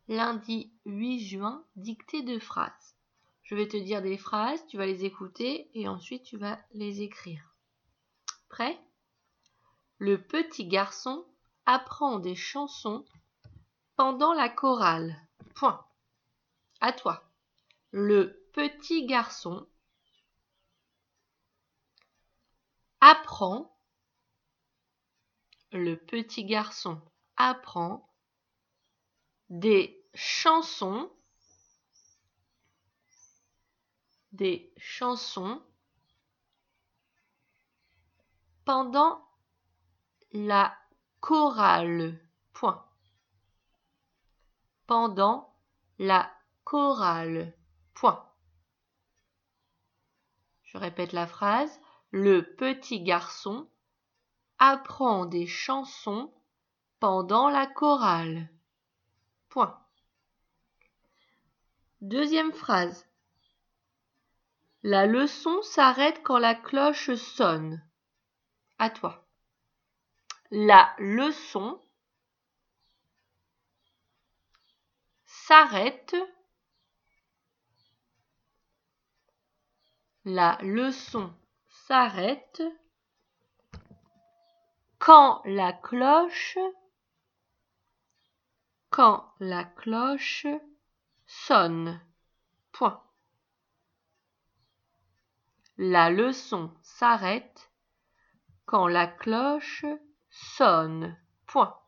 Lundi 8 juin, dictée de phrases. Je vais te dire des phrases, tu vas les écouter et ensuite tu vas les écrire. Prêt? Le petit garçon apprend des chansons pendant la chorale. Point. À toi. Le petit garçon apprend. Le petit garçon apprend des chansons pendant la chorale. Point. Pendant la chorale. Point. Je répète la phrase. Le petit garçon apprend des chansons pendant la chorale. Point. Deuxième phrase. La leçon s'arrête quand la cloche sonne. À toi. La leçon s'arrête. La leçon s'arrête quand la cloche sonne. Point. La leçon s'arrête quand la cloche sonne. Point.